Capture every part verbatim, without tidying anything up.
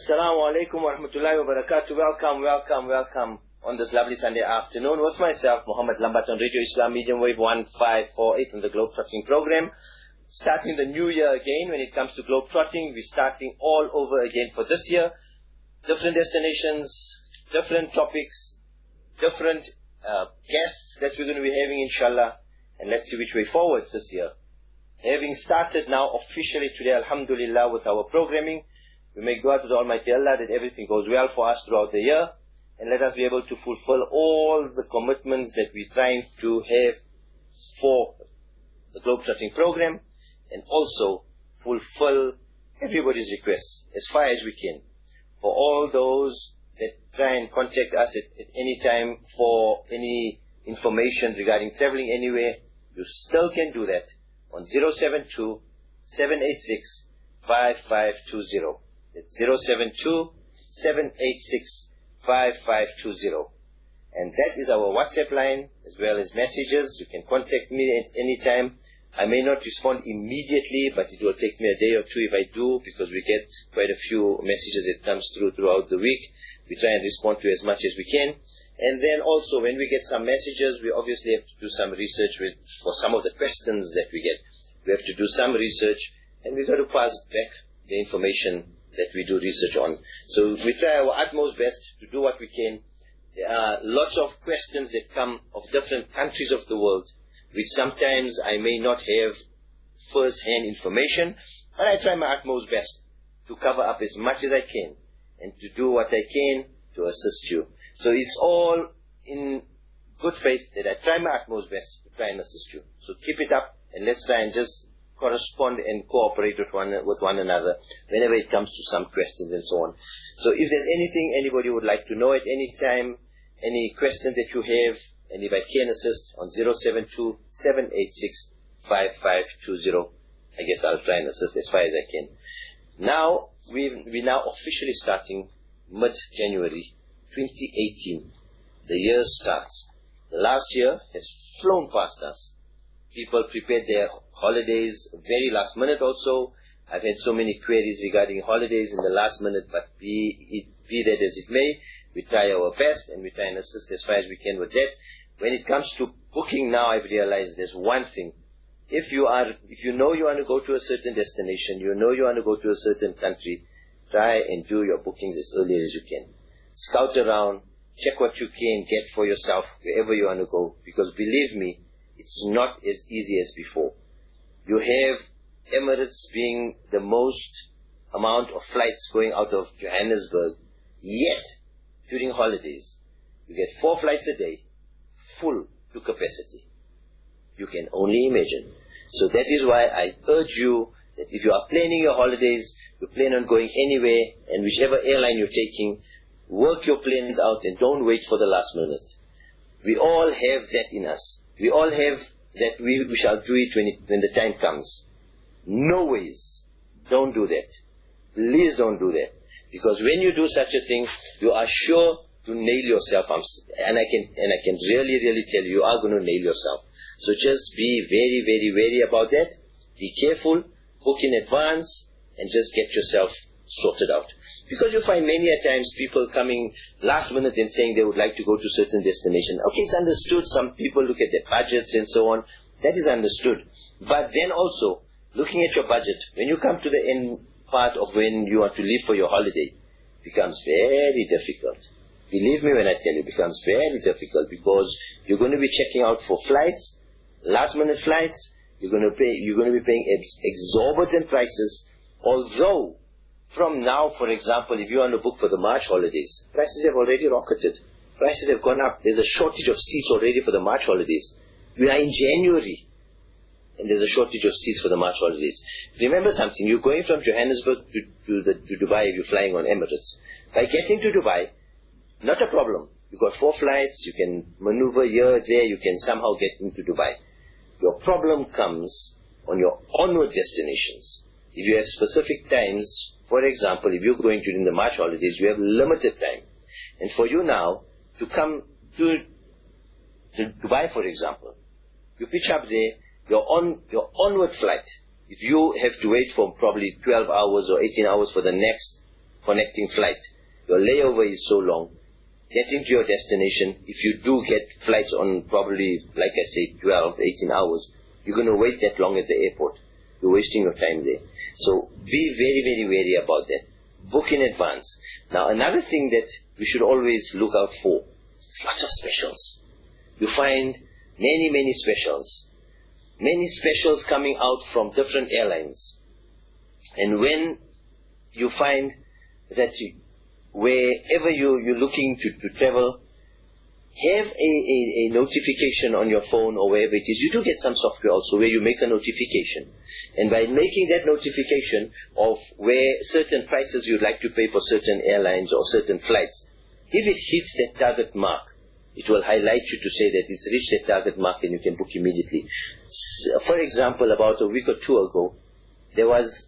Assalamu alaikum wa rahmatullahi wa barakatuh. Welcome, welcome, welcome on this lovely Sunday afternoon with myself, Muhammad Lambat, on Radio Islam Medium Wave one five four eight on the Globetrotting program. Starting the new year again when it comes to Globetrotting. We're starting all over again for this year. Different destinations, different topics, different uh, guests that we're going to be having, inshallah. And let's see which way forward this year. Having started now officially today, alhamdulillah, with our programming, we make dua to the Almighty Allah that everything goes well for us throughout the year, and let us be able to fulfill all the commitments that we're trying to have for the Globetrotting program, and also fulfill everybody's requests as far as we can. For all those that try and contact us at, at any time for any information regarding traveling anywhere, you still can do that on zero seven two, seven eight six, five five two zero. It's zero seven two, seven eight six, five five two zero. And that is our WhatsApp line as well as messages. You can contact me at any time. I may not respond immediately, but it will take me a day or two if I do, because we get quite a few messages that comes through throughout the week. We try and respond to as much as we can. And then also when we get some messages, we obviously have to do some research with, for some of the questions that we get. We have to do some research, and we've got to pass back the information that we do research on. So we try our utmost best to do what we can. There are lots of questions that come of different countries of the world, which sometimes I may not have first-hand information, but I try my utmost best to cover up as much as I can and to do what I can to assist you. So it's all in good faith that I try my utmost best to try and assist you. So keep it up, and let's try and just correspond and cooperate with one, with one another whenever it comes to some questions and so on. So if there's anything anybody would like to know at any time, any question that you have, and if I can assist on zero seven two, seven eight six, five five two zero, I guess I'll try and assist as far as I can. Now, we we're now officially starting mid-January twenty eighteen. The year starts. The last year has flown past us. People prepared their holidays very last minute also. I've had so many queries regarding holidays in the last minute, but be it be that as it may, we try our best and we try and assist as far as we can with that. When it comes to booking now, I've realized there's one thing. If you are, if you know you want to go to a certain destination, you know you want to go to a certain country, try and do your bookings as early as you can. Scout around, check what you can get for yourself wherever you want to go, because believe me, it's not as easy as before. You have Emirates being the most amount of flights going out of Johannesburg, yet during holidays you get four flights a day, full to capacity. You can only imagine. So that is why I urge you that if you are planning your holidays, you plan on going anywhere, and whichever airline you're taking, work your plans out and don't wait for the last minute. We all have that in us. We all have that we, we shall do it when, it when the time comes. No ways. Don't do that. Please don't do that. Because when you do such a thing, you are sure to nail yourself. And I can and I can really, really tell you, you are going to nail yourself. So just be very, very wary about that. Be careful. Book in advance and just get yourself sorted out. Because you find many a times people coming last minute and saying they would like to go to certain destination. Okay, it's understood. Some people look at their budgets and so on. That is understood. But then also, looking at your budget, when you come to the end part of when you want to leave for your holiday, it becomes very difficult. Believe me when I tell you, it becomes very difficult, because you're going to be checking out for flights, last minute flights. You're going to pay, you're going to be paying ex exorbitant prices, although from now, for example, if you want to book for the March holidays, prices have already rocketed. Prices have gone up. There's a shortage of seats already for the March holidays. We are in January, and there's a shortage of seats for the March holidays. Remember something, you're going from Johannesburg to, to, the, to Dubai if you're flying on Emirates. By getting to Dubai, not a problem. You've got four flights, you can maneuver here, there, you can somehow get into Dubai. Your problem comes on your onward destinations. If you have specific times, for example, if you're going during the March holidays, you have limited time. And for you now to come to, to Dubai, for example, you pitch up there, your on your onward flight, if you have to wait for probably twelve hours or eighteen hours for the next connecting flight. Your layover is so long. Getting to your destination, if you do get flights on probably, like I say, twelve, eighteen hours, you're going to wait that long at the airport. You're wasting your time there. So be very, very wary about that. Book in advance. Now, another thing that we should always look out for is lots of specials. You find many, many specials. Many specials coming out from different airlines. And when you find that you, wherever you, you're looking to, to travel, have a, a, a notification on your phone or wherever it is. You do get some software also where you make a notification. And by making that notification of where certain prices you'd like to pay for certain airlines or certain flights, if it hits that target mark, it will highlight you to say that it's reached that target mark and you can book immediately. For example, about a week or two ago, there was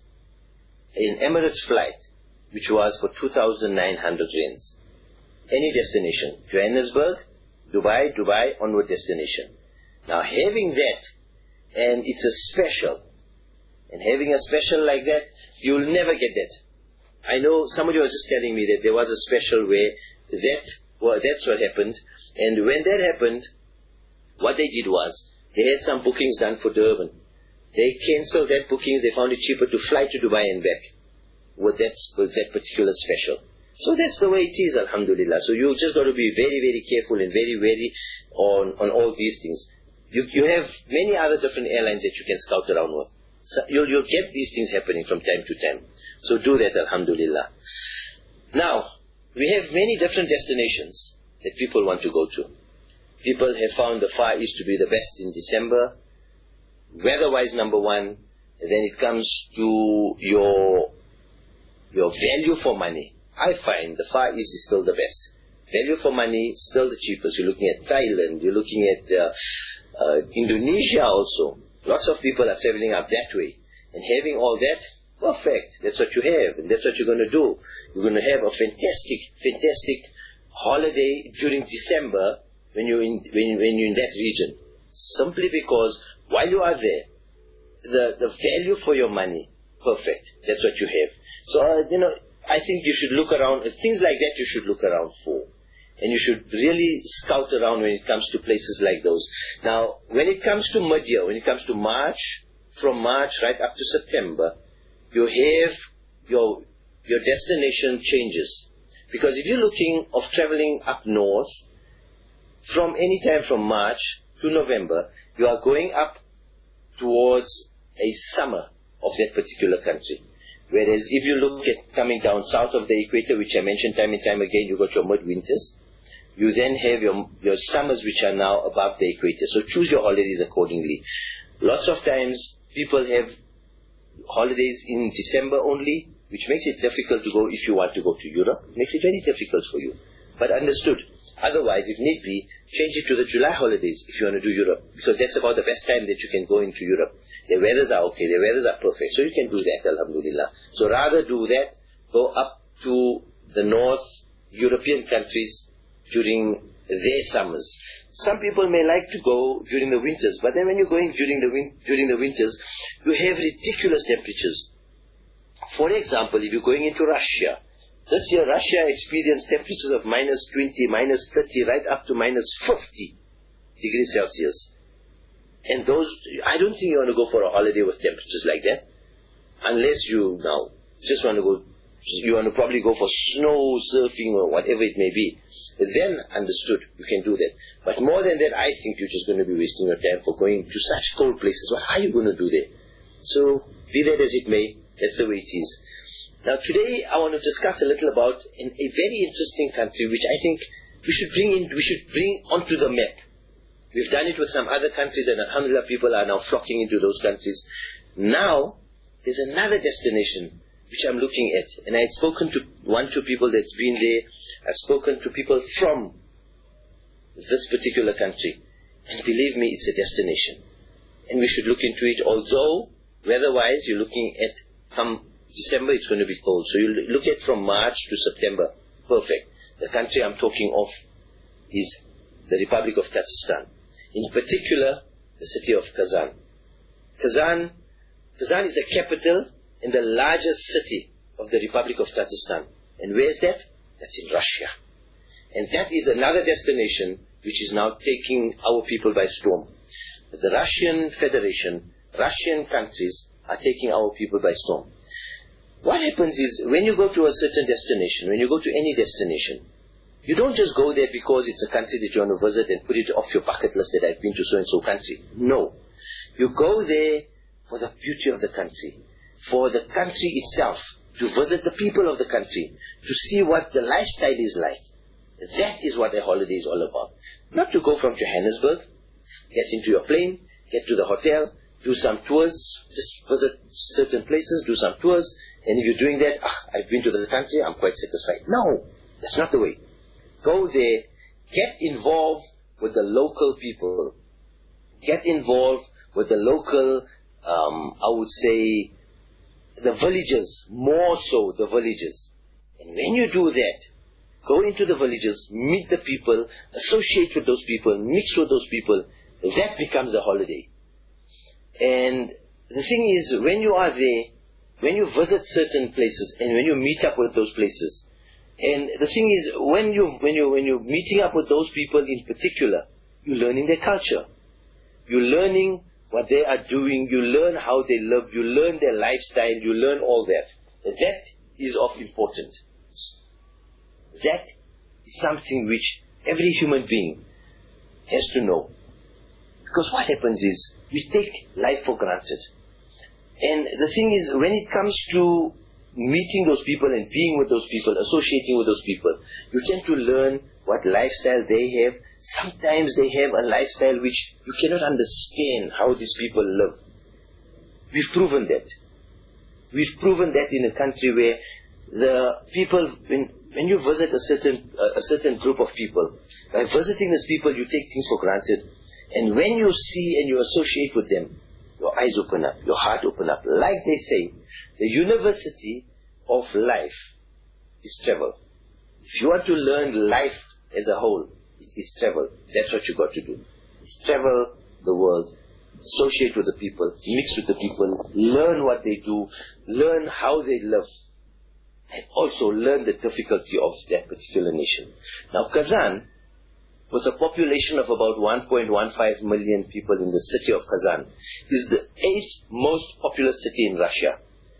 an Emirates flight which was for two thousand nine hundred rands. Any destination, Johannesburg, Dubai, Dubai, onward destination. Now having that, and it's a special, and having a special like that, you'll never get that. I know somebody was just telling me that there was a special where that, well, that's what happened, and when that happened, what they did was, they had some bookings done for Durban. They cancelled that bookings, they found it cheaper to fly to Dubai and back with that, with that particular special. So that's the way it is, alhamdulillah. So you've just got to be very, very careful and very wary on, on all these things. You, you have many other different airlines that you can scout around with. So you'll, you'll get these things happening from time to time. So do that, alhamdulillah. Now, we have many different destinations that people want to go to. People have found the Far East to be the best in December. Weather-wise, number one. And then it comes to your, your value for money. I find the Far East is still the best. Value for money, still the cheapest. You're looking at Thailand, you're looking at uh, uh, Indonesia also. Lots of people are traveling up that way. And having all that, perfect. That's what you have, and that's what you're going to do. You're going to have a fantastic, fantastic holiday during December when you're in, when, when you're in that region. Simply because while you are there, the, the value for your money, perfect. That's what you have. So, uh, you know, I think you should look around, things like that you should look around for. And you should really scout around when it comes to places like those. Now, when it comes to mid-year, when it comes to March, from March right up to September, you have your, your destination changes. Because if you're looking of traveling up north, from any time from March to November, you are going up towards a summer of that particular country. Whereas if you look at coming down south of the equator, which I mentioned time and time again, you got your mid-winters. You then have your, your summers which are now above the equator. So choose your holidays accordingly. Lots of times people have holidays in December only, which makes it difficult to go if you want to go to Europe. It makes it very difficult for you. But understood. Otherwise, if need be, change it to the July holidays if you want to do Europe. Because that's about the best time that you can go into Europe. The weathers are okay, the weathers are perfect. So you can do that, alhamdulillah. So rather do that, go up to the North European countries during their summers. Some people may like to go during the winters, but then when you're going during the win- during the winters, you have ridiculous temperatures. For example, if you're going into Russia, this year Russia experienced temperatures of minus twenty, minus thirty, right up to minus fifty degrees Celsius. And those, I don't think you want to go for a holiday with temperatures like that, unless you now just want to go, you want to probably go for snow, surfing, or whatever it may be. Then, understood, you can do that. But more than that, I think you're just going to be wasting your time for going to such cold places. What are you going to do there? So, be that as it may, that's the way it is. Now, today I want to discuss a little about an, a very interesting country which I think we should bring in, we should bring onto the map. We've done it with some other countries, and alhamdulillah, people are now flocking into those countries. Now, there's another destination which I'm looking at, and I had spoken to one, two people that's been there. I've spoken to people from this particular country, and believe me, it's a destination, and we should look into it. Although weather-wise, you're looking at come December, it's going to be cold, so you look at from March to September. Perfect. The country I'm talking of is the Republic of Tajikistan. In particular, the city of Kazan. Kazan, Kazan is the capital and the largest city of the Republic of Tajikistan. And where is that? That's in Russia. And that is another destination which is now taking our people by storm. The Russian Federation, Russian countries are taking our people by storm. What happens is, when you go to a certain destination, when you go to any destination, you don't just go there because it's a country that you want to visit and put it off your bucket list that I've been to so-and-so country. No. You go there for the beauty of the country, for the country itself, to visit the people of the country, to see what the lifestyle is like. That is what a holiday is all about. Not to go from Johannesburg, get into your plane, get to the hotel, do some tours, just visit certain places, do some tours, and if you're doing that, ah, I've been to the country, I'm quite satisfied. No, that's not the way. Go there, get involved with the local people, get involved with the local, um, I would say, the villages, more so the villages. And when you do that, go into the villages, meet the people, associate with those people, mix with those people, that becomes a holiday. And the thing is, when you are there, when you visit certain places and when you meet up with those places, and the thing is, when you when you when you're meeting up with those people in particular, you're learning their culture, you're learning what they are doing, you learn how they live, you learn their lifestyle, you learn all that. And that is of importance. That is something which every human being has to know. Because what happens is, we take life for granted. And the thing is, when it comes to meeting those people and being with those people, associating with those people, you tend to learn what lifestyle they have. Sometimes they have a lifestyle which you cannot understand how these people live. We've proven that. We've proven that in a country where the people, when, when you visit a certain, uh, a certain group of people, by visiting these people, you take things for granted. And when you see and you associate with them, your eyes open up, your heart open up. Like they say, the university of life is travel. If you want to learn life as a whole, it is travel. That's what you got to do. It's travel the world, associate with the people, mix with the people, learn what they do, learn how they live, and also learn the difficulty of that particular nation. Now, Kazan, with a population of about one point one five million people in the city of Kazan, is the eighth most populous city in Russia.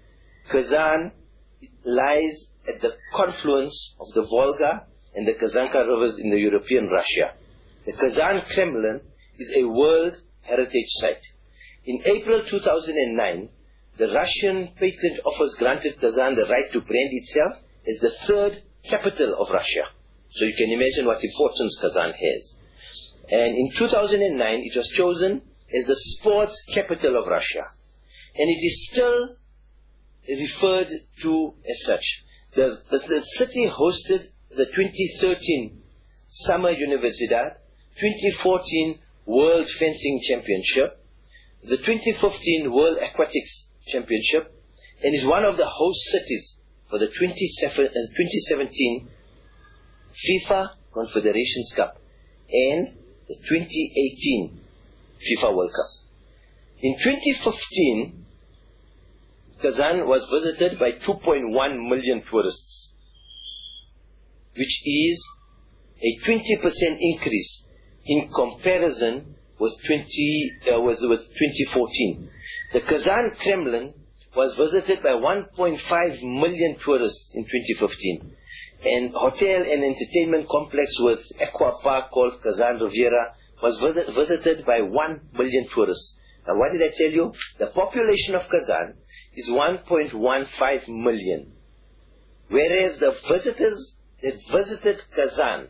Kazan lies at the confluence of the Volga and the Kazanka rivers in the European Russia. The Kazan Kremlin is a World Heritage Site. In April two thousand nine, the Russian Patent Office granted Kazan the right to brand itself as the third capital of Russia. So you can imagine what importance Kazan has. And in two thousand nine, it was chosen as the sports capital of Russia. And it is still referred to as such. The, the, the city hosted the twenty thirteen Summer Universidad, twenty fourteen World Fencing Championship, the twenty fifteen World Aquatics Championship, and is one of the host cities for the twenty seventeen FIFA Confederations Cup and the twenty eighteen FIFA World Cup. In twenty fifteen, Kazan was visited by two point one million tourists, which is a twenty percent increase in comparison with, twenty, uh, with, with twenty fourteen. The Kazan Kremlin was visited by one point five million tourists in twenty fifteen. And hotel and entertainment complex with aqua park called Kazan Riviera was visit, visited by one million tourists. Now what did I tell you? The population of Kazan is one point one five million. Whereas the visitors that visited Kazan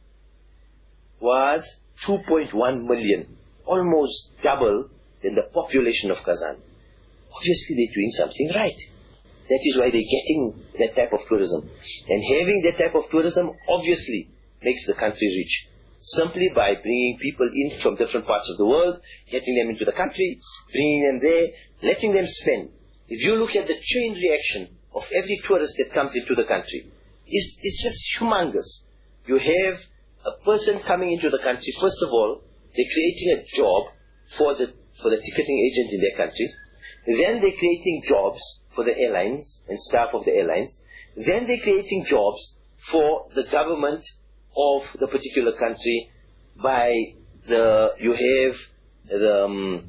was two point one million. Almost double than the population of Kazan. Obviously they're doing something right. That is why they're getting that type of tourism. And having that type of tourism obviously makes the country rich. Simply by bringing people in from different parts of the world, getting them into the country, bringing them there, letting them spend. If you look at the chain reaction of every tourist that comes into the country, it's, it's just humongous. You have a person coming into the country, first of all, they're creating a job for the, for the ticketing agent in their country. Then they're creating jobs for the airlines and staff of the airlines. then they're creating jobs for the government of the particular country by the, you have the, um,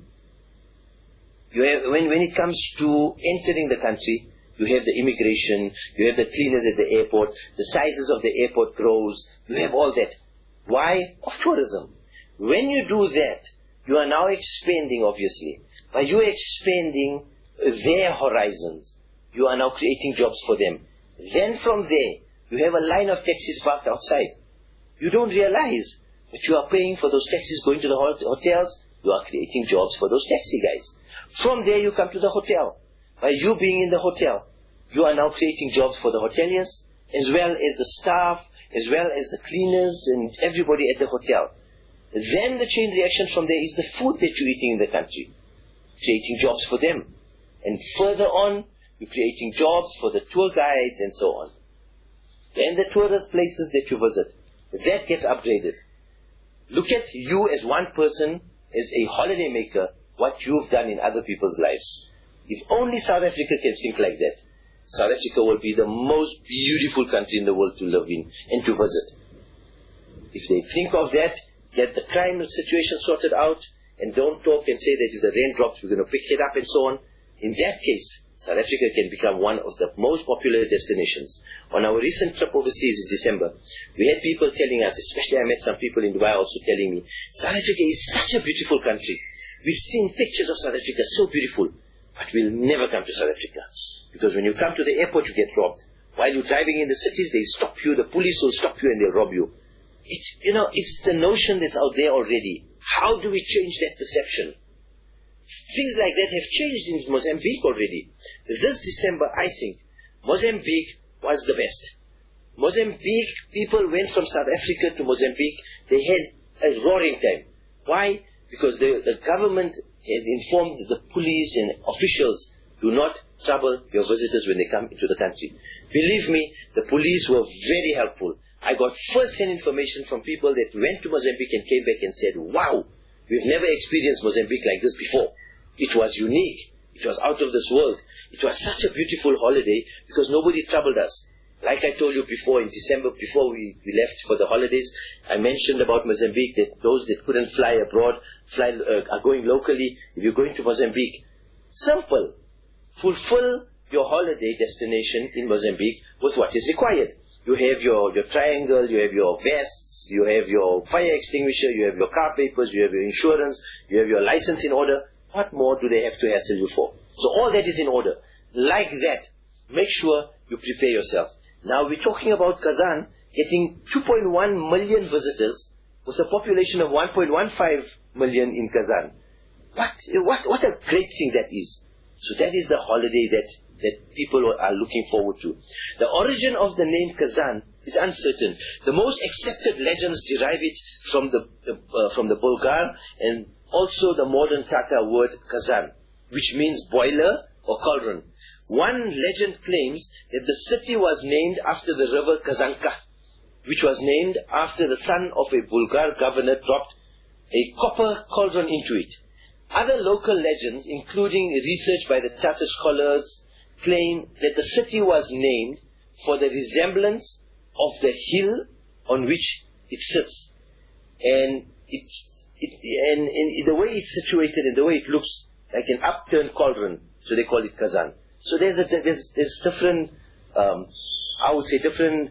you have, when, when it comes to entering the country, you have the immigration, you have the cleaners at the airport, the sizes of the airport grows, you have all that. Why? Of tourism. When you do that, you are now expanding, obviously. By you expanding their horizons, you are now creating jobs for them. Then from there, you have a line of taxis parked outside. You don't realize that you are paying for those taxis going to the hotels. You are creating jobs for those taxi guys. From there, you come to the hotel. By you being in the hotel, you are now creating jobs for the hoteliers, as well as the staff, as well as the cleaners and everybody at the hotel. Then the chain reaction from there is the food that you're eating in the country, creating jobs for them. And further on, you're creating jobs for the tour guides and so on. Then the tourist places that you visit, that gets upgraded. Look at you as one person, as a holiday maker, what you've done in other people's lives. If only South Africa can think like that, South Africa will be the most beautiful country in the world to live in and to visit. If they think of that, get the crime situation sorted out, and don't talk and say that if the rain drops, we're going to pick it up and so on. In that case, South Africa can become one of the most popular destinations. On our recent trip overseas in December, we had people telling us, especially I met some people in Dubai also telling me, South Africa is such a beautiful country. We've seen pictures of South Africa, so beautiful. But we'll never come to South Africa. Because when you come to the airport, you get robbed. While you're driving in the cities, they stop you, the police will stop you and they'll rob you. It's, you know, it's the notion that's out there already. How do we change that perception? Things like that have changed in Mozambique already. This December, I think, Mozambique was the best. Mozambique, people went from South Africa to Mozambique, they had a roaring time. Why? Because the, the government had informed the police and officials, do not trouble your visitors when they come into the country. Believe me, the police were very helpful. I got first-hand information from people that went to Mozambique and came back and said, wow, we've never experienced Mozambique like this before. It was unique. It was out of this world. It was such a beautiful holiday because nobody troubled us. Like I told you before, in December, before we, we left for the holidays, I mentioned about Mozambique that those that couldn't fly abroad fly, uh, are going locally. If you're going to Mozambique, simple. Fulfill your holiday destination in Mozambique with what is required. You have your, your triangle, you have your vests, you have your fire extinguisher, you have your car papers, you have your insurance, you have your license in order. What more do they have to hassle you for? So all that is in order. Like that, make sure you prepare yourself. Now we're talking about Kazan getting two point one million visitors with a population of one point one five million in Kazan. What, what, what a great thing that is. So that is the holiday that, that people are looking forward to. The origin of the name Kazan is uncertain. The most accepted legends derive it from the, uh, from the Bulgar and also the modern Tatar word Kazan, which means boiler or cauldron. One legend claims that the city was named after the river Kazanka, which was named after the son of a Bulgar governor dropped a copper cauldron into it. Other local legends, including research by the Tatar scholars, claim that the city was named for the resemblance of the hill on which it sits. And, it, it, and, and the way it's situated and the way it looks like an upturned cauldron, so they call it Kazan. So there's a, there's, there's different, um, I would say different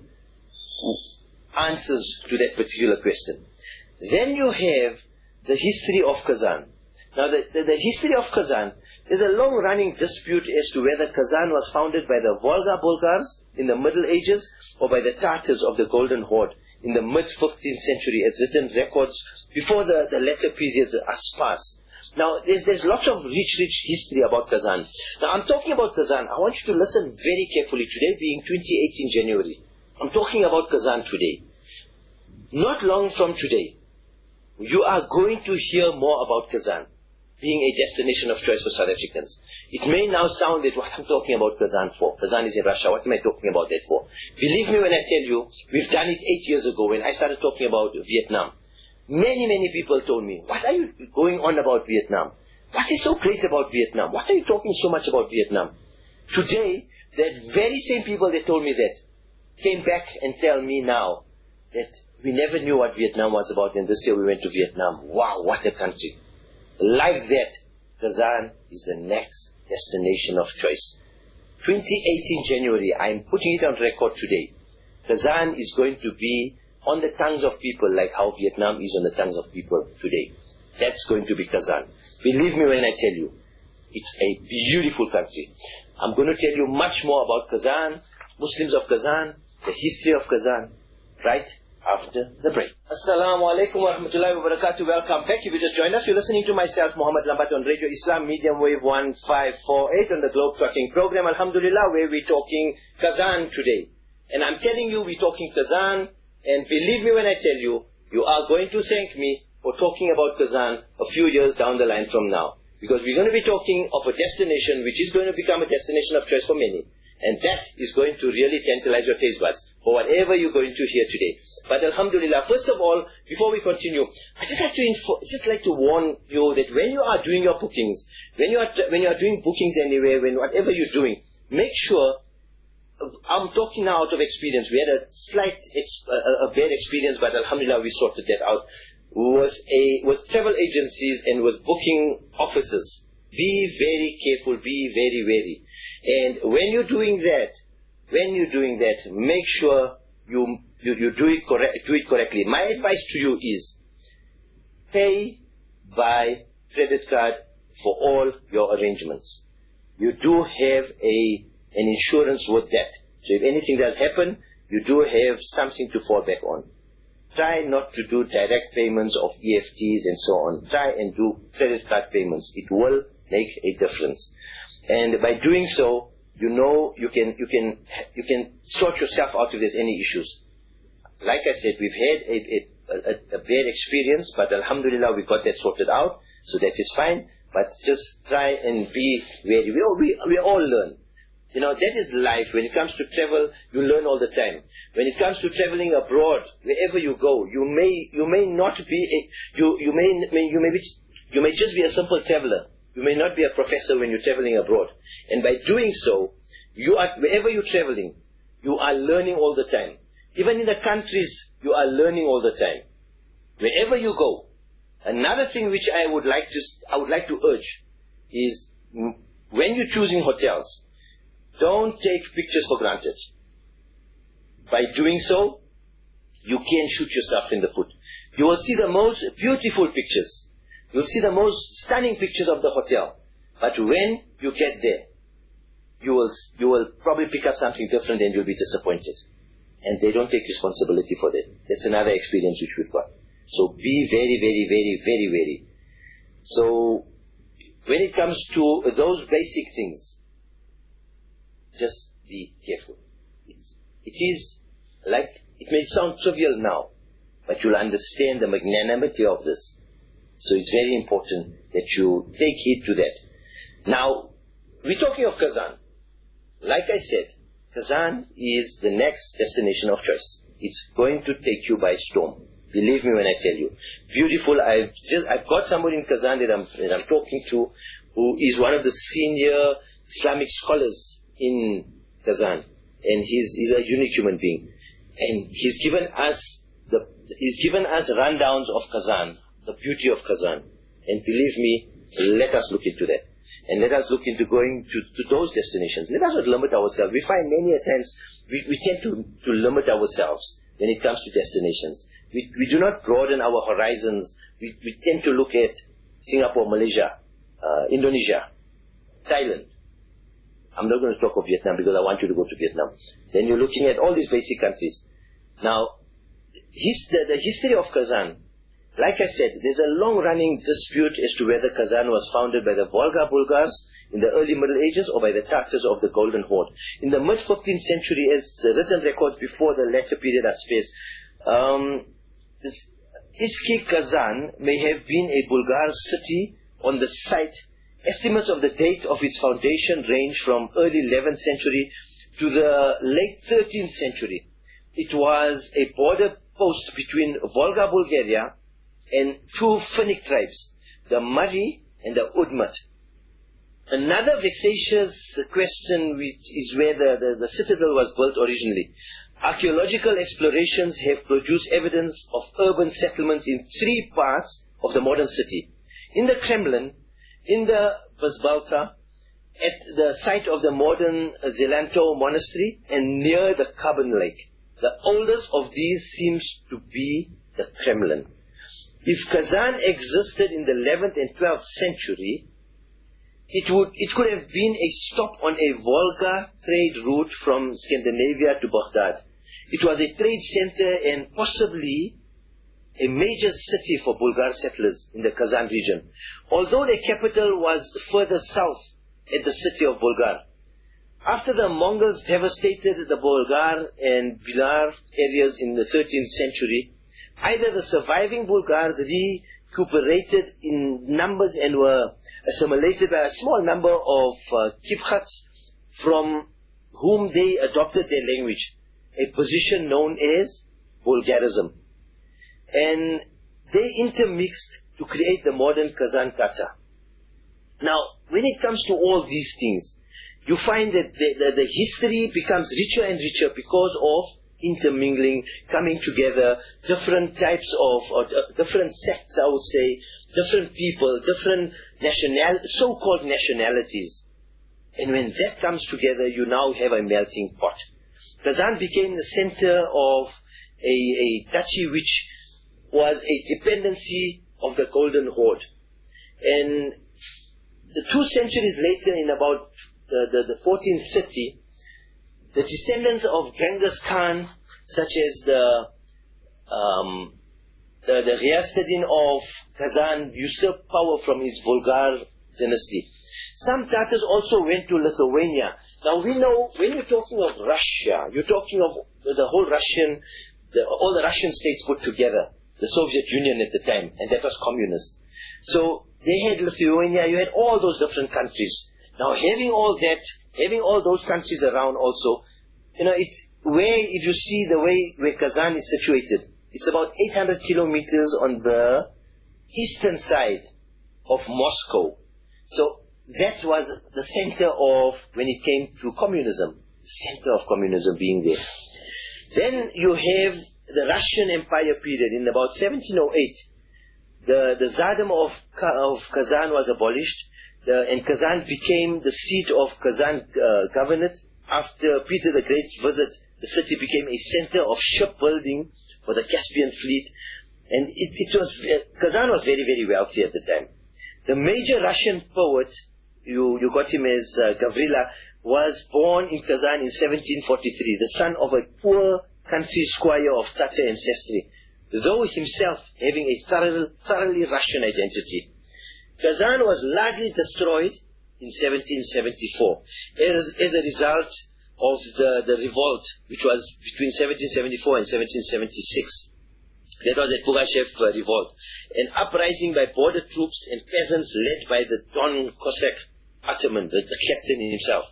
answers to that particular question. Then you have the history of Kazan. Now the, the, the history of Kazan, there's a long-running dispute as to whether Kazan was founded by the Volga Bulgars in the Middle Ages or by the Tatars of the Golden Horde in the mid-fifteenth century, as written records before the, the latter periods are sparse. Now, there's, there's lots of rich, rich history about Kazan. Now, I'm talking about Kazan. I want you to listen very carefully. Today being twenty eighteen January. I'm talking about Kazan today. Not long from today, you are going to hear more about Kazan being a destination of choice for South Africans. It may now sound that what I'm talking about Kazan for. Kazan is in Russia. What am I talking about that for? Believe me when I tell you, we've done it eight years ago when I started talking about Vietnam. Many, many people told me, what are you going on about Vietnam? What is so great about Vietnam? What are you talking so much about Vietnam? Today, that very same people that told me that came back and tell me now that we never knew what Vietnam was about, and this year we went to Vietnam. Wow, what a country. Like that, Kazan is the next destination of choice. twenty eighteen January, I am putting it on record today. Kazan is going to be on the tongues of people like how Vietnam is on the tongues of people today. That's going to be Kazan. Believe me when I tell you, it's a beautiful country. I'm going to tell you much more about Kazan, Muslims of Kazan, the history of Kazan, right after the break. Assalamu alaikum wa rahmatullahi wa barakatuh. Welcome back. If you just joined us, you're listening to myself, Muhammad Lambat, on Radio Islam, medium wave one five four eight on the Globe Trotting program, Alhamdulillah, where we're talking Kazan today. And I'm telling you, we're talking Kazan, and believe me when I tell you, you are going to thank me for talking about Kazan a few years down the line from now. Because we're going to be talking of a destination which is going to become a destination of choice for many. And that is going to really tantalize your taste buds for whatever you're going to hear today. But Alhamdulillah, first of all, before we continue, I just like to info, just like to warn you that when you are doing your bookings, when you are when you are doing bookings anywhere, when whatever you're doing, make sure. I'm talking now out of experience. We had a slight, a, a bad experience, but Alhamdulillah, we sorted that out with a with travel agencies and with booking offices. Be very careful. Be very wary. And when you're doing that, when you're doing that, make sure you you, you do it correct, do it correctly. My advice to you is pay by credit card for all your arrangements. You do have a an insurance with that. So if anything does happen, you do have something to fall back on. Try not to do direct payments of E F Ts and so on. Try and do credit card payments. It will make a difference. And by doing so, you know you can you can you can sort yourself out if there's any issues. Like I said, we've had a, a, a, a bad experience, but Alhamdulillah we got that sorted out, so that is fine. But just try and be wary. We all, we, we all learn. You know, that is life. When it comes to travel, you learn all the time. When it comes to traveling abroad, wherever you go, you may you may not be a, you you may you may be, you may just be a simple traveler. You may not be a professor when you're traveling abroad. And by doing so, you are wherever you're traveling, you are learning all the time. Even in the countries, you are learning all the time. Wherever you go. Another thing which I would like to I would like to urge is when you're choosing hotels, don't take pictures for granted. By doing so, you can shoot yourself in the foot. You will see the most beautiful pictures. You'll see the most stunning pictures of the hotel. But when you get there, you will you will probably pick up something different and you'll be disappointed. And they don't take responsibility for that. That's another experience which we've got. So be very, very, very, very wary. So when it comes to those basic things, just be careful. It, it is like, it may sound trivial now, but you'll understand the magnanimity of this. So it's very important that you take heed to that. Now, we're talking of Kazan. Like I said, Kazan is the next destination of choice. It's going to take you by storm. Believe me when I tell you. Beautiful. I've just, I've got somebody in Kazan that I'm, that I'm talking to who is one of the senior Islamic scholars in Kazan. And he's, he's a unique human being. And he's given us the, he's given us rundowns of Kazan, the beauty of Kazan. And believe me, let us look into that. And let us look into going to, to those destinations. Let us not limit ourselves. We find many times we, we tend to, to limit ourselves when it comes to destinations. We, we do not broaden our horizons. We, we tend to look at Singapore, Malaysia, uh, Indonesia, Thailand. I'm not going to talk of Vietnam because I want you to go to Vietnam. Then you're looking at all these basic countries. Now, his, the, the history of Kazan, like I said, there's a long-running dispute as to whether Kazan was founded by the Volga Bulgars in the early Middle Ages or by the Tartars of the Golden Horde. In the mid-fifteenth century, as written records before the latter period are spaced, um, this Iski Kazan may have been a Bulgar city on the site. Estimates of the date of its foundation range from early eleventh century to the late thirteenth century. It was a border post between Volga, Bulgaria, and two Finnic tribes, the Mari and the Udmurt. Another vexatious question which is where the, the, the citadel was built originally. Archaeological explorations have produced evidence of urban settlements in three parts of the modern city. In the Kremlin, in the Vizbalta, at the site of the modern Zelanto monastery, and near the Carbon Lake. The oldest of these seems to be the Kremlin. If Kazan existed in the eleventh and twelfth century, it would it could have been a stop on a Volga trade route from Scandinavia to Baghdad. It was a trade center and possibly a major city for Bulgar settlers in the Kazan region, although the capital was further south at the city of Bulgar. After the Mongols devastated the Bulgar and Bilar areas in the thirteenth century, either the surviving Bulgars recuperated in numbers and were assimilated by a small number of uh, Kipchaks, from whom they adopted their language, a position known as Bulgarism. And they intermixed to create the modern Kazan Tatar. Now, when it comes to all these things, you find that the, the, the history becomes richer and richer because of intermingling, coming together, different types of, or different sects, I would say, different people, different national, so-called nationalities. And when that comes together, you now have a melting pot. Kazan became the center of a, a duchy which was a dependency of the Golden Horde. And the two centuries later, in about the, the, the fourteen thirty, the descendants of Genghis Khan, such as the um, the, the Ghiyasuddin of Kazan, usurped power from his Bulgar dynasty. Some Tatars also went to Lithuania. Now we know, when you're talking of Russia, you're talking of the whole Russian, the, all the Russian states put together, the Soviet Union at the time, and that was communist. So they had Lithuania, you had all those different countries. Now having all that, having all those countries around also, you know, it's where, if you see the way where Kazan is situated, it's about eight hundred kilometers on the eastern side of Moscow. So that was the center of, when it came to communism, the center of communism being there. Then you have the Russian Empire period. In about seventeen oh eight, the, the Tsardom of, of Kazan was abolished, the, and Kazan became the seat of Kazan uh, Governorate. After Peter the Great's visit, the city became a center of shipbuilding for the Caspian fleet, and it, it was, uh, Kazan was very, very wealthy at the time. The major Russian poet, you, you got him as uh, Gavrila, was born in Kazan in seventeen forty-three, the son of a poor country squire of Tatar ancestry, though himself having a thorough, thoroughly Russian identity. Kazan was largely destroyed in seventeen seventy-four as, as a result of the, the revolt, which was between seventeen seventy-four and seventeen seventy-six. That was the Pugachev uh, revolt, an uprising by border troops and peasants led by the Don Cossack Ataman, the, the captain himself.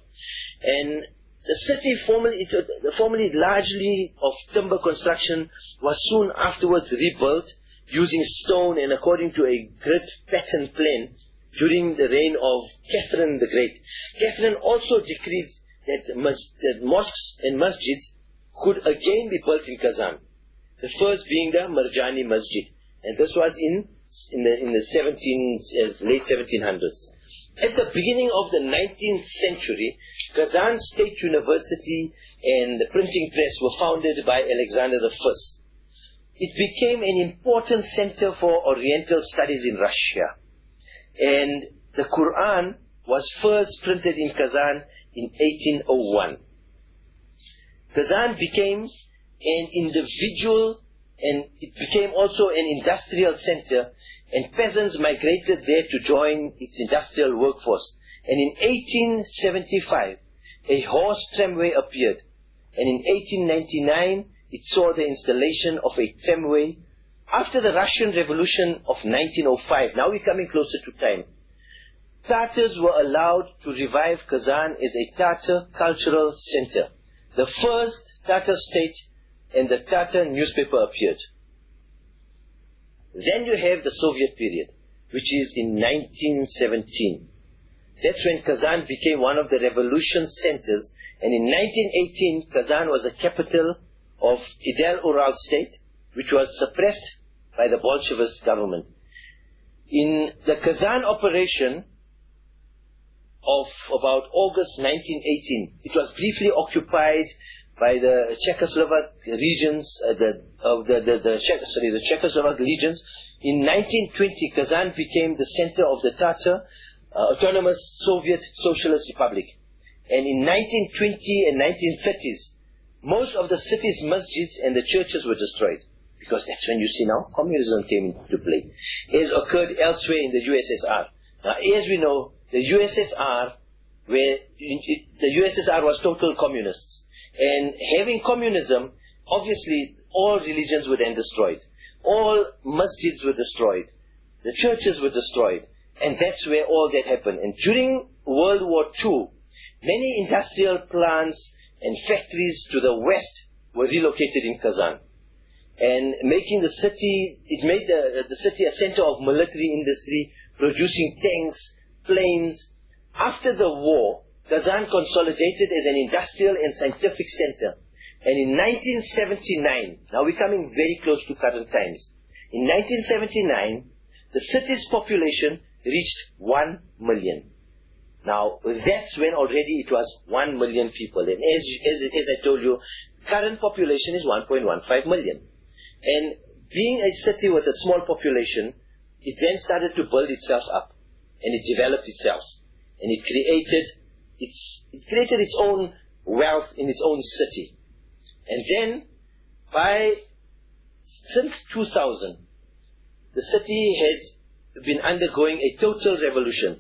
And the city, formerly, it, formerly largely of timber construction, was soon afterwards rebuilt using stone and according to a grid pattern plan during the reign of Catherine the Great. Catherine also decreed that, mas- that mosques and masjids could again be built in Kazan. The first being the Marjani Masjid, and this was in in the in the seventeen uh, late seventeen hundreds. At the beginning of the nineteenth century, Kazan State University and the printing press were founded by Alexander the First. It became an important center for Oriental studies in Russia, and the Quran was first printed in Kazan in eighteen oh one. Kazan became an individual, and it became also an industrial center, and peasants migrated there to join its industrial workforce. And in eighteen seventy-five, a horse tramway appeared, and in eighteen ninety-nine, it saw the installation of a tramway. After the Russian Revolution of nineteen oh five, now we're coming closer to time, Tatars were allowed to revive Kazan as a Tatar cultural center. The first Tatar state and the Tatar newspaper appeared. Then you have the Soviet period, which is in nineteen seventeen. That's when Kazan became one of the revolution centers. And in nineteen eighteen, Kazan was the capital of Idel-Ural state, which was suppressed by the Bolshevist government. In the Kazan operation of about August nineteen eighteen, it was briefly occupied by the Czechoslovak regions, uh, the, of the, the, the, Czech, sorry, the Czechoslovak legions. In nineteen twenty, Kazan became the center of the Tatar uh, Autonomous Soviet Socialist Republic. And in nineteen twenty and nineteen thirties, most of the city's masjids and the churches were destroyed. Because that's when you see now, communism came into play. As occurred elsewhere in the U S S R. Now, as we know, the U S S R, where the U S S R was total communists. And having communism, obviously, all religions were then destroyed. All masjids were destroyed. The churches were destroyed. And that's where all that happened. And during World War Two, many industrial plants and factories to the west were relocated in Kazan. And making the city, it made the, the city a center of military industry, producing tanks, planes. After the war, Kazan consolidated as an industrial and scientific center. And in nineteen seventy-nine, now we're coming very close to current times. In nineteen seventy-nine, the city's population reached one million. Now, that's when already it was one million people. And as, as, as I told you, current population is one point one five million. And being a city with a small population, it then started to build itself up. And it developed itself. And it created its, it created its own wealth in its own city. And then, by, since two thousand, the city had been undergoing a total revolution.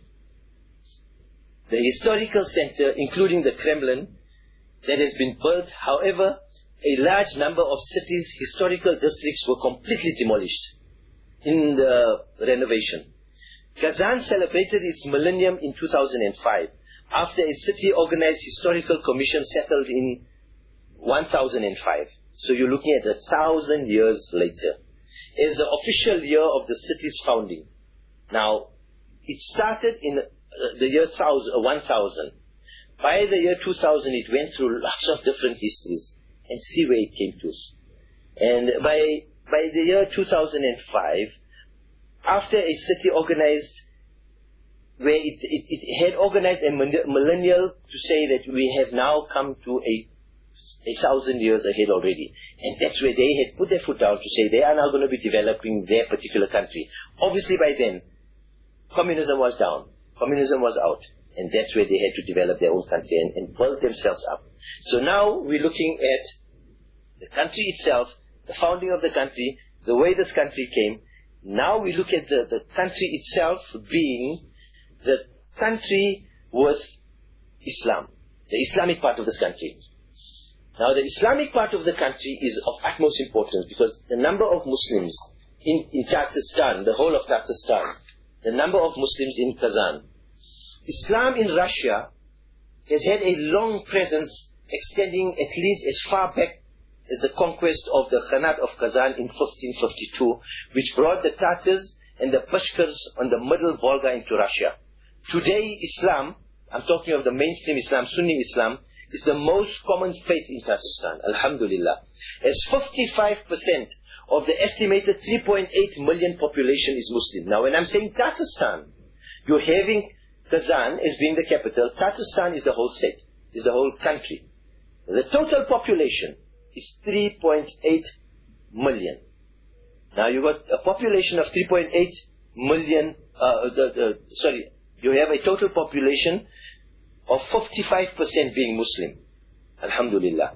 The historical center, including the Kremlin, that has been built. However, a large number of cities' historical districts were completely demolished in the renovation. Kazan celebrated its millennium in two thousand five, after a city-organized historical commission settled in one thousand five. So you're looking at a thousand years later, as the official year of the city's founding. Now, it started in the year one thousand. By the year two thousand, it went through lots of different histories, and see where it came to. And by, by the year two thousand five, after a city organized, where it, it, it had organized a millennial to say that we have now come to a, a thousand years ahead already. And that's where they had put their foot down to say they are now going to be developing their particular country. Obviously by then, communism was down. Communism was out. And that's where they had to develop their own country and, and build themselves up. So now we're looking at the country itself, the founding of the country, the way this country came. Now we look at the, the country itself being the country with Islam, the Islamic part of this country. Now the Islamic part of the country is of utmost importance because the number of Muslims in, in Tatarstan, the whole of Tatarstan, the number of Muslims in Kazan. Islam in Russia has had a long presence extending at least as far back as the conquest of the Khanat of Kazan in fifteen fifty-two, which brought the Tatars and the Pashtuns on the middle Volga into Russia. Today, Islam, I'm talking of the mainstream Islam, Sunni Islam, is the most common faith in Tatarstan, alhamdulillah. As fifty-five percent of the estimated three point eight million population is Muslim. Now when I'm saying Tatarstan, you're having Kazan as being the capital. Tatarstan is the whole state, is the whole country. The total population is three point eight million. Now you got a population of three point eight million, uh, the, the, sorry, you have a total population of fifty-five percent being Muslim. Alhamdulillah.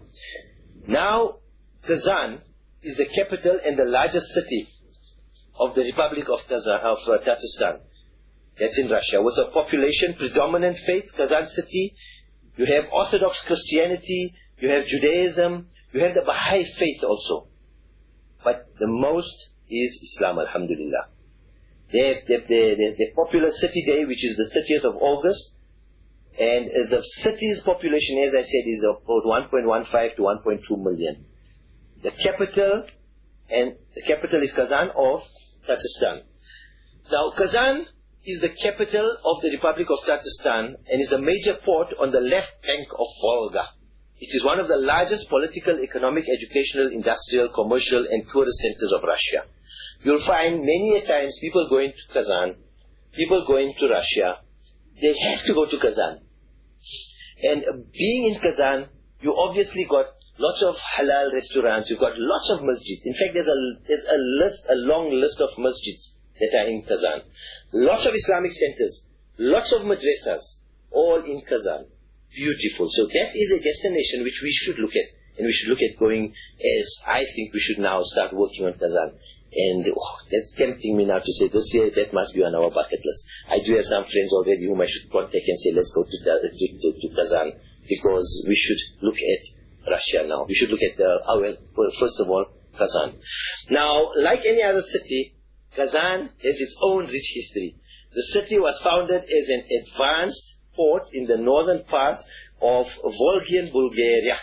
Now, Kazan is the capital and the largest city of the Republic of, Kazan, of uh, Tatarstan. That's in Russia. With a population, predominant faith, Kazan city, you have Orthodox Christianity, you have Judaism, you have the Baha'i faith also. But the most is Islam, alhamdulillah. They have, they have their, their, their popular city day, which is the thirtieth of August. And the city's population, as I said, is about one point one five to one point two million. The capital, and the capital is Kazan of Tatarstan. Now, Kazan is the capital of the Republic of Tatarstan and is a major port on the left bank of Volga. It is one of the largest political, economic, educational, industrial, commercial and tourist centers of Russia. You'll find many a times people going to Kazan, people going to Russia, they have to go to Kazan. And being in Kazan, you obviously got lots of halal restaurants, you've got lots of masjids. In fact, there's a, there's a list, a long list of masjids that are in Kazan. Lots of Islamic centers, lots of madrasas, all in Kazan. Beautiful. So that is a destination which we should look at. And we should look at going, as I think we should now start working on Kazan. And oh, that's tempting me now to say this year, that must be on our bucket list. I do have some friends already whom I should contact and say, let's go to, to, to, to Kazan, because we should look at Russia now. We should look at the, oh, well, first of all, Kazan. Now, like any other city, Kazan has its own rich history. The city was founded as an advanced port in the northern part of Volgian Bulgaria.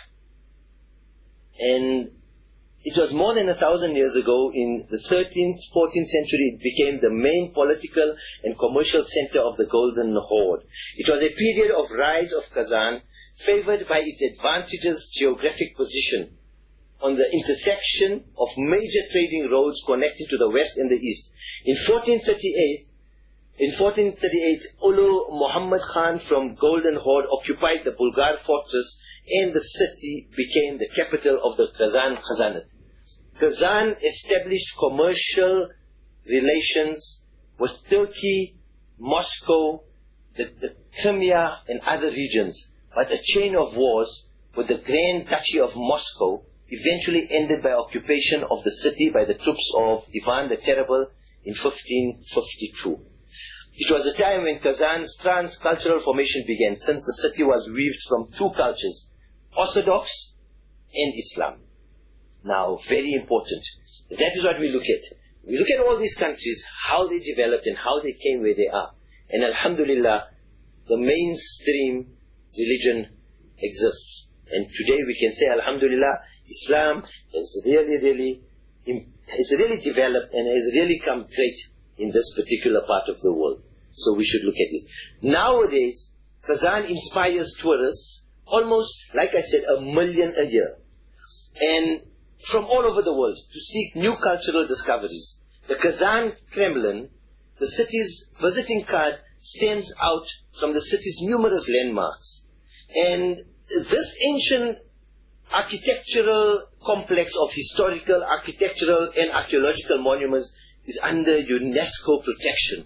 And it was more than a thousand years ago, in the thirteenth, fourteenth century, it became the main political and commercial center of the Golden Horde. It was a period of rise of Kazan, favored by its advantageous geographic position on the intersection of major trading roads connecting to the west and the east. In fourteen thirty-eight, in fourteen thirty-eight, Ulu Muhammad Khan from Golden Horde occupied the Bulgar fortress, and the city became the capital of the Kazan Khazanate. Kazan established commercial relations with Turkey, Moscow, the, the Crimea and other regions, but a chain of wars with the Grand Duchy of Moscow eventually ended by occupation of the city by the troops of Ivan the Terrible in fifteen fifty-two. It was a time when Kazan's trans-cultural formation began, since the city was weaved from two cultures, Orthodox and Islam. Now, very important. That is what we look at. We look at all these countries, how they developed and how they came where they are. And alhamdulillah, the mainstream religion exists. And today we can say, alhamdulillah, Islam has really, really, has really developed and has really come great in this particular part of the world. So we should look at it. Nowadays, Kazan inspires tourists, almost, like I said, a million a year. And from all over the world, to seek new cultural discoveries. The Kazan Kremlin, the city's visiting card, stands out from the city's numerous landmarks. And this ancient architectural complex of historical, architectural and archaeological monuments is under UNESCO protection.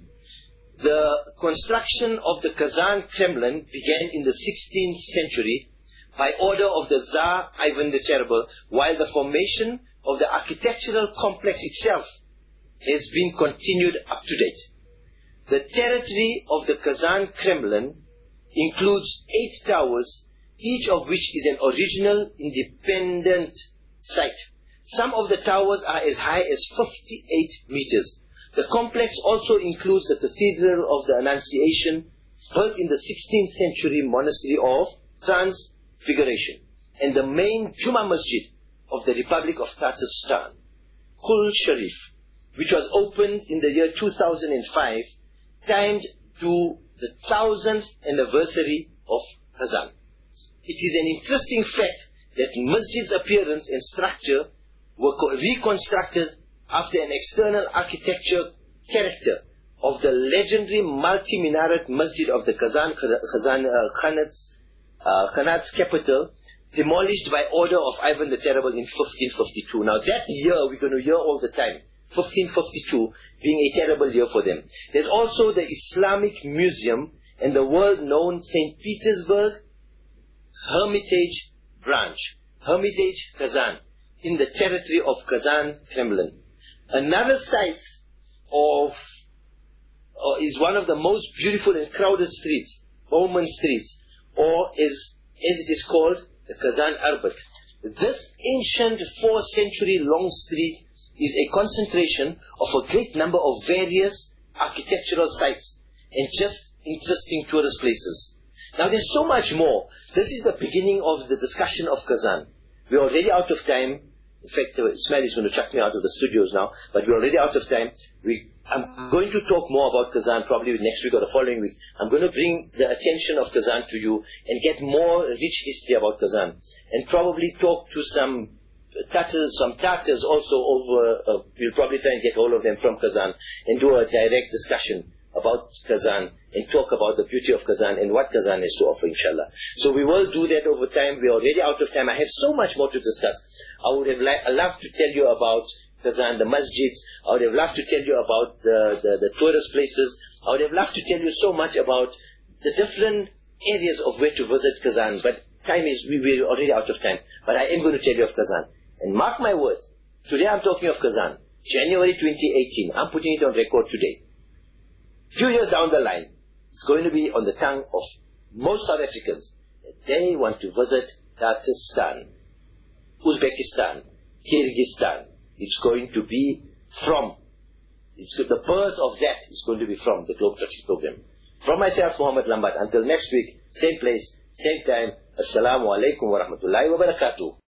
The construction of the Kazan Kremlin began in the sixteenth century by order of the Tsar Ivan the Terrible, while the formation of the architectural complex itself has been continued up to date. The territory of the Kazan Kremlin includes eight towers, each of which is an original independent site. Some of the towers are as high as fifty-eight meters. The complex also includes the Cathedral of the Annunciation, built in the sixteenth century monastery of Transfiguration, and the main Juma Masjid of the Republic of Tatarstan, Kul Sharif, which was opened in the year two thousand five, timed to the thousandth anniversary of Kazan. It is an interesting fact that Masjid's appearance and structure were reconstructed after an external architecture character of the legendary multi-minaret Masjid of the Kazan, Kazan uh, Khanat's, uh, Khanat's capital, demolished by order of Ivan the Terrible in fifteen fifty-two. Now that year we're going to hear all the time, fifteen fifty-two being a terrible year for them. There's also the Islamic Museum and the world-known Saint Petersburg Hermitage branch, Hermitage Kazan, in the territory of Kazan Kremlin. Another site of uh, is one of the most beautiful and crowded streets, Bowman Streets, or is, as it is called, the Kazan Arbat. This ancient four century long street is a concentration of a great number of various architectural sites and just interesting tourist places. Now there's so much more. This is the beginning of the discussion of Kazan. We're already out of time. In fact, uh, Ismail is going to chuck me out of the studios now, but we're already out of time. We I'm going to talk more about Kazan probably next week or the following week. I'm going to bring the attention of Kazan to you and get more rich history about Kazan. And probably talk to some Tatars, some Tatars also over, uh, we'll probably try and get all of them from Kazan and do a direct discussion about Kazan and talk about the beauty of Kazan and what Kazan has to offer, inshallah. So we will do that over time. We're already out of time. I have so much more to discuss. I would have li- loved to tell you about Kazan, the masjids. I would have loved to tell you about the, the, the tourist places. I would have loved to tell you so much about the different areas of where to visit Kazan. But time is, we, we're already out of time. But I am going to tell you of Kazan. And mark my words, today I'm talking of Kazan. January twenty eighteen. I'm putting it on record today. Few years down the line, it's going to be on the tongue of most South Africans that they want to visit Tajikistan, Uzbekistan, Kyrgyzstan. It's going to be from, it's the birth of that is going to be from the Globe Trotting program. From myself, Muhammad Lambat, until next week, same place, same time. Assalamu alaikum wa rahmatullahi wa barakatuh.